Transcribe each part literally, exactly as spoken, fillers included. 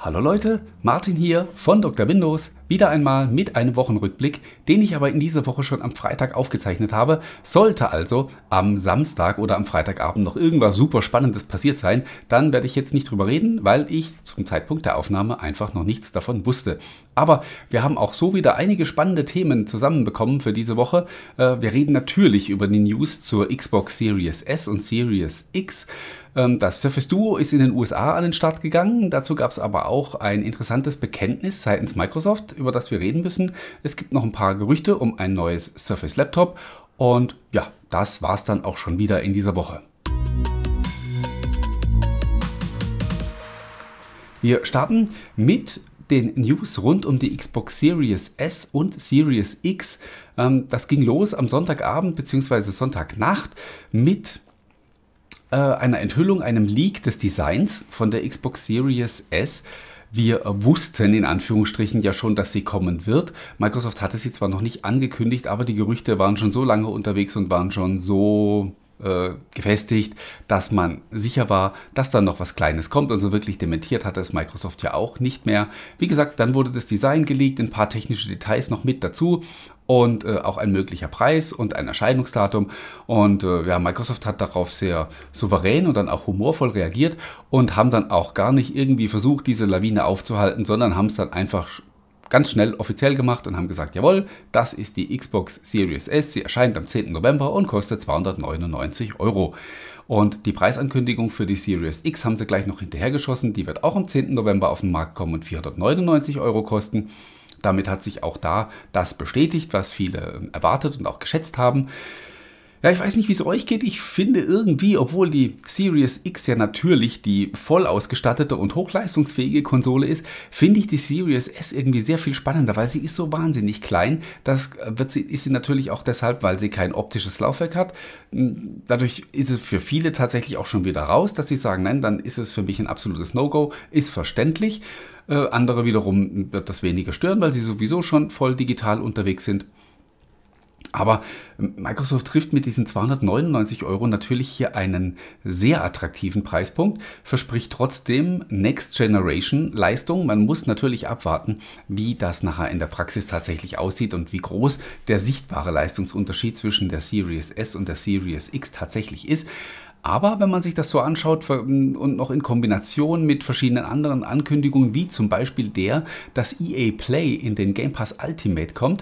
Hallo Leute, Martin hier von Doktor Windows, wieder einmal mit einem Wochenrückblick, den ich aber in dieser Woche schon am Freitag aufgezeichnet habe. Sollte also am Samstag oder am Freitagabend noch irgendwas super Spannendes passiert sein, dann werde ich jetzt nicht drüber reden, weil ich zum Zeitpunkt der Aufnahme einfach noch nichts davon wusste. Aber wir haben auch so wieder einige spannende Themen zusammenbekommen für diese Woche. Wir reden natürlich über die News zur Xbox Series S und Series X. Das Surface Duo ist in den U S A an den Start gegangen. Dazu gab es aber auch ein interessantes Bekenntnis seitens Microsoft, über das wir reden müssen. Es gibt noch ein paar Gerüchte um ein neues Surface Laptop. Und ja, das war's dann auch schon wieder in dieser Woche. Wir starten mit den News rund um die Xbox Series S und Series X. Das ging los am Sonntagabend bzw. Sonntagnacht mit einer Enthüllung, einem Leak des Designs von der Xbox Series S. Wir wussten in Anführungsstrichen ja schon, dass sie kommen wird. Microsoft hatte sie zwar noch nicht angekündigt, aber die Gerüchte waren schon so lange unterwegs und waren schon so äh, gefestigt, dass man sicher war, dass da noch was Kleines kommt. Und so wirklich dementiert hatte es Microsoft ja auch nicht mehr. Wie gesagt, dann wurde das Design geleakt, ein paar technische Details noch mit dazu. Und äh, auch ein möglicher Preis und ein Erscheinungsdatum. Und äh, ja, Microsoft hat darauf sehr souverän und dann auch humorvoll reagiert und haben dann auch gar nicht irgendwie versucht, diese Lawine aufzuhalten, sondern haben es dann einfach ganz schnell offiziell gemacht und haben gesagt, jawohl, das ist die Xbox Series S, sie erscheint am zehnten November und kostet zweihundertneunundneunzig Euro. Und die Preisankündigung für die Series X haben sie gleich noch hinterhergeschossen, die wird auch am zehnten November auf den Markt kommen und vierhundertneunundneunzig Euro kosten. Damit hat sich auch da das bestätigt, was viele erwartet und auch geschätzt haben. Ja, ich weiß nicht, wie es euch geht. Ich finde irgendwie, obwohl die Series X ja natürlich die voll ausgestattete und hochleistungsfähige Konsole ist, finde ich die Series S irgendwie sehr viel spannender, weil sie ist so wahnsinnig klein. Das wird sie, ist sie natürlich auch deshalb, weil sie kein optisches Laufwerk hat. Dadurch ist es für viele tatsächlich auch schon wieder raus, dass sie sagen, nein, dann ist es für mich ein absolutes No-Go. Ist verständlich. Äh, andere wiederum wird das weniger stören, weil sie sowieso schon voll digital unterwegs sind. Aber Microsoft trifft mit diesen zweihundertneunundneunzig Euro natürlich hier einen sehr attraktiven Preispunkt, verspricht trotzdem Next-Generation-Leistung. Man muss natürlich abwarten, wie das nachher in der Praxis tatsächlich aussieht und wie groß der sichtbare Leistungsunterschied zwischen der Series S und der Series X tatsächlich ist. Aber wenn man sich das so anschaut und noch in Kombination mit verschiedenen anderen Ankündigungen, wie zum Beispiel der, dass E A Play in den Game Pass Ultimate kommt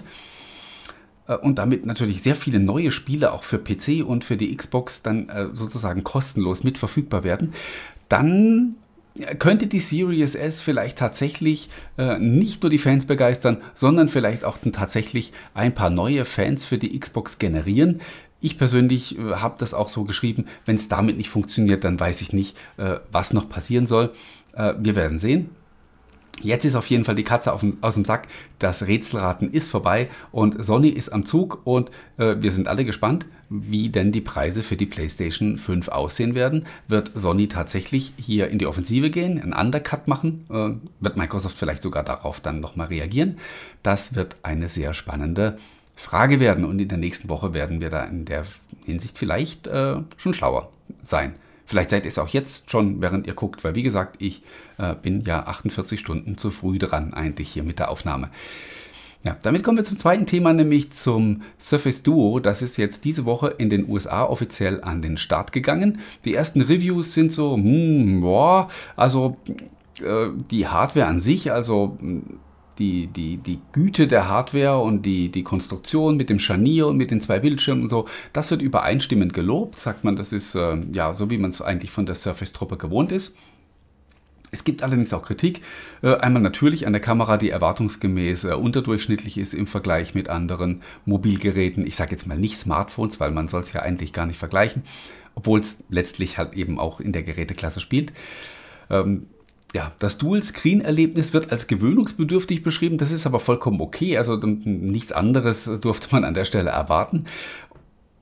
und damit natürlich sehr viele neue Spiele auch für P C und für die Xbox dann sozusagen kostenlos mit verfügbar werden, dann könnte die Series S vielleicht tatsächlich äh, nicht nur die Fans begeistern, sondern vielleicht auch dann tatsächlich ein paar neue Fans für die Xbox generieren. Ich persönlich äh, habe das auch so geschrieben, wenn es damit nicht funktioniert, dann weiß ich nicht, äh, was noch passieren soll. Äh, wir werden sehen. Jetzt ist auf jeden Fall die Katze auf dem, aus dem Sack, das Rätselraten ist vorbei und Sony ist am Zug und äh, wir sind alle gespannt, wie denn die Preise für die PlayStation fünf aussehen werden. Wird Sony tatsächlich hier in die Offensive gehen, einen Undercut machen? Äh, wird Microsoft vielleicht sogar darauf dann nochmal reagieren? Das wird eine sehr spannende Frage werden und in der nächsten Woche werden wir da in der Hinsicht vielleicht äh, schon schlauer sein. Vielleicht seid ihr es auch jetzt schon, während ihr guckt, weil wie gesagt, ich äh, bin ja achtundvierzig Stunden zu früh dran eigentlich hier mit der Aufnahme. Ja, damit kommen wir zum zweiten Thema, nämlich zum Surface Duo. Das ist jetzt diese Woche in den U S A offiziell an den Start gegangen. Die ersten Reviews sind so, hm, boah, also äh, die Hardware an sich, also Die, die, die Güte der Hardware und die, die Konstruktion mit dem Scharnier und mit den zwei Bildschirmen und so, das wird übereinstimmend gelobt. Sagt man, das ist äh, ja so, wie man es eigentlich von der Surface-Truppe gewohnt ist. Es gibt allerdings auch Kritik. Äh, einmal natürlich an der Kamera, die erwartungsgemäß äh, unterdurchschnittlich ist im Vergleich mit anderen Mobilgeräten. Ich sage jetzt mal nicht Smartphones, weil man soll es ja eigentlich gar nicht vergleichen, obwohl es letztlich halt eben auch in der Geräteklasse spielt. Ähm, Ja, das Dual-Screen-Erlebnis wird als gewöhnungsbedürftig beschrieben, das ist aber vollkommen okay, also nichts anderes durfte man an der Stelle erwarten.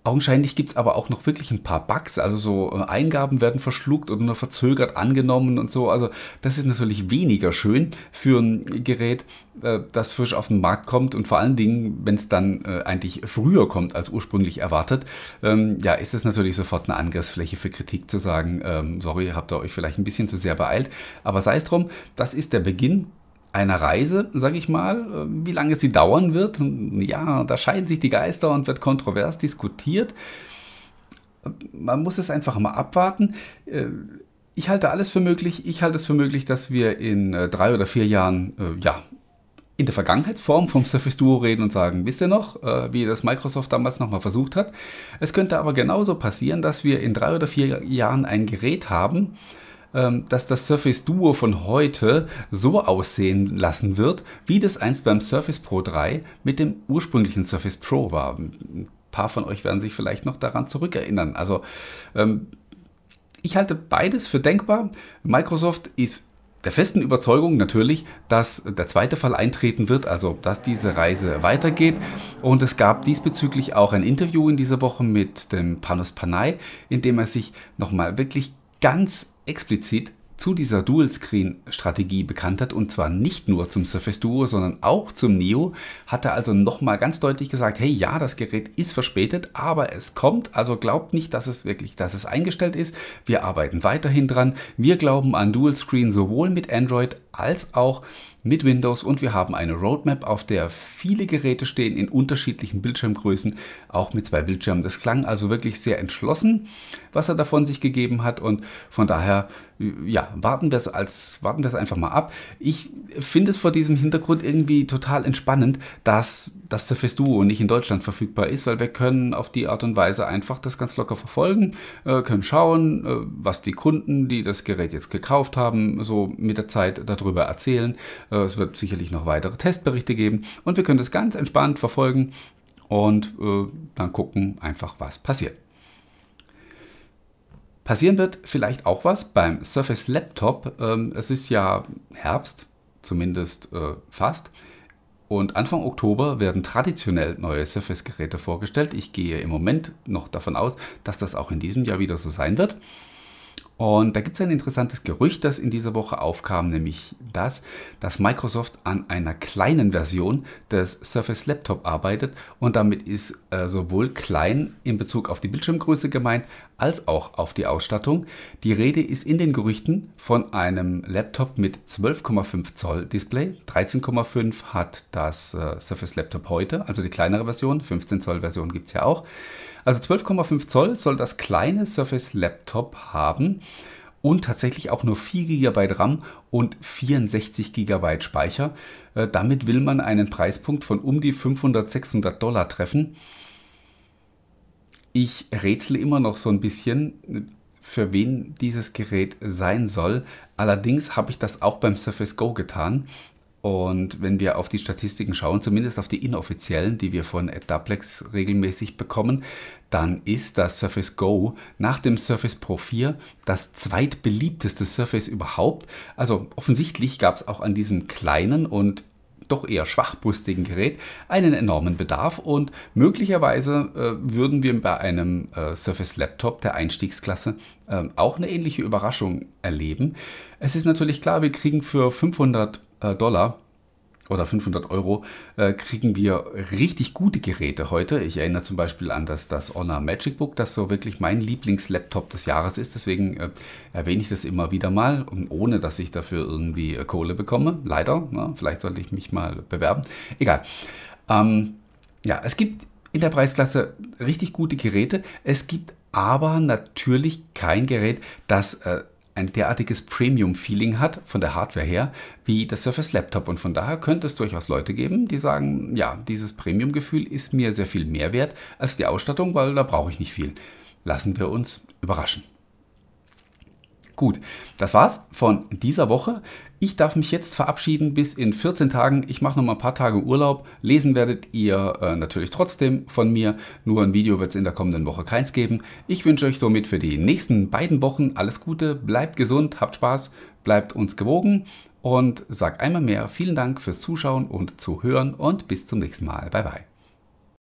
Augenscheinlich gibt es aber auch noch wirklich ein paar Bugs, also so äh, Eingaben werden verschluckt oder nur verzögert angenommen und so. Also das ist natürlich weniger schön für ein Gerät, äh, das frisch auf den Markt kommt und vor allen Dingen, wenn es dann äh, eigentlich früher kommt als ursprünglich erwartet, ähm, ja, ist es natürlich sofort eine Angriffsfläche für Kritik zu sagen, ähm, sorry, habt ihr euch vielleicht ein bisschen zu sehr beeilt. Aber sei es drum, das ist der Beginn einer Reise, sage ich mal. Wie lange sie dauern wird, ja, da scheiden sich die Geister und wird kontrovers diskutiert. Man muss es einfach mal abwarten. Ich halte alles für möglich. Ich halte es für möglich, dass wir in drei oder vier Jahren, ja, in der Vergangenheitsform vom Surface Duo reden und sagen, wisst ihr noch, wie das Microsoft damals nochmal versucht hat. Es könnte aber genauso passieren, dass wir in drei oder vier Jahren ein Gerät haben, dass das Surface Duo von heute so aussehen lassen wird, wie das einst beim Surface Pro drei mit dem ursprünglichen Surface Pro war. Ein paar von euch werden sich vielleicht noch daran zurückerinnern. Also ähm, ich halte beides für denkbar. Microsoft ist der festen Überzeugung natürlich, dass der zweite Fall eintreten wird, also dass diese Reise weitergeht. Und es gab diesbezüglich auch ein Interview in dieser Woche mit dem Panos Panay, in dem er sich nochmal wirklich ganz explizit zu dieser Dual-Screen-Strategie bekannt hat, und zwar nicht nur zum Surface Duo, sondern auch zum Neo, hat er also nochmal ganz deutlich gesagt, hey, ja, das Gerät ist verspätet, aber es kommt, also glaubt nicht, dass es wirklich, dass es eingestellt ist. Wir arbeiten weiterhin dran. Wir glauben an Dual-Screen sowohl mit Android als auch mit Windows, und wir haben eine Roadmap, auf der viele Geräte stehen in unterschiedlichen Bildschirmgrößen, auch mit zwei Bildschirmen. Das klang also wirklich sehr entschlossen, was er davon sich gegeben hat, und von daher, ja, warten wir es als, warten wir es einfach mal ab. Ich finde es vor diesem Hintergrund irgendwie total entspannend, dass das Surface Duo nicht in Deutschland verfügbar ist, weil wir können auf die Art und Weise einfach das ganz locker verfolgen, äh, können schauen, äh, was die Kunden, die das Gerät jetzt gekauft haben, so mit der Zeit darüber erzählen. Äh, es wird sicherlich noch weitere Testberichte geben, und wir können das ganz entspannt verfolgen und äh, dann gucken einfach, was passiert. Passieren wird vielleicht auch was beim Surface Laptop. Ähm, es ist ja Herbst, zumindest äh, fast. Und Anfang Oktober werden traditionell neue Surface-Geräte vorgestellt. Ich gehe im Moment noch davon aus, dass das auch in diesem Jahr wieder so sein wird. Und da gibt es ein interessantes Gerücht, das in dieser Woche aufkam, nämlich das, dass Microsoft an einer kleinen Version des Surface Laptop arbeitet, und damit ist äh, sowohl klein in Bezug auf die Bildschirmgröße gemeint, als auch auf die Ausstattung. Die Rede ist in den Gerüchten von einem Laptop mit zwölf Komma fünf Zoll Display. dreizehn Komma fünf hat das äh, Surface Laptop heute, also die kleinere Version, fünfzehn Zoll Version gibt es ja auch. Also zwölf Komma fünf Zoll soll das kleine Surface Laptop haben und tatsächlich auch nur vier Gigabyte RAM und vierundsechzig Gigabyte Speicher. Äh, damit will man einen Preispunkt von um die fünfhundert, sechshundert Dollar treffen. Ich rätsle immer noch so ein bisschen, für wen dieses Gerät sein soll. Allerdings habe ich das auch beim Surface Go getan. Und wenn wir auf die Statistiken schauen, zumindest auf die inoffiziellen, die wir von Adaplex regelmäßig bekommen, dann ist das Surface Go nach dem Surface Pro vier das zweitbeliebteste Surface überhaupt. Also offensichtlich gab es auch an diesem kleinen und doch eher schwachbrüstigen Gerät einen enormen Bedarf, und möglicherweise äh, würden wir bei einem äh, Surface Laptop der Einstiegsklasse äh, auch eine ähnliche Überraschung erleben. Es ist natürlich klar, wir kriegen für fünfhundert Dollar oder fünfhundert Euro äh, kriegen wir richtig gute Geräte heute. Ich erinnere zum Beispiel an das, das Honor Magic Book, das so wirklich mein Lieblingslaptop des Jahres ist. Deswegen äh, erwähne ich das immer wieder mal, ohne dass ich dafür irgendwie äh, Kohle bekomme. Leider, ne? Vielleicht sollte ich mich mal bewerben. Egal. Ähm, ja, es gibt in der Preisklasse richtig gute Geräte. Es gibt aber natürlich kein Gerät, das äh, ein derartiges Premium-Feeling hat von der Hardware her wie das Surface Laptop, und von daher könnte es durchaus Leute geben, die sagen, ja, dieses Premium-Gefühl ist mir sehr viel mehr wert als die Ausstattung, weil da brauche ich nicht viel. Lassen wir uns überraschen. Gut, das war's von dieser Woche. Ich darf mich jetzt verabschieden bis in vierzehn Tagen. Ich mache noch mal ein paar Tage Urlaub. Lesen werdet ihr äh, natürlich trotzdem von mir. Nur ein Video wird es in der kommenden Woche keins geben. Ich wünsche euch somit für die nächsten beiden Wochen alles Gute. Bleibt gesund, habt Spaß, bleibt uns gewogen und sag einmal mehr vielen Dank fürs Zuschauen und Zuhören und bis zum nächsten Mal. Bye bye.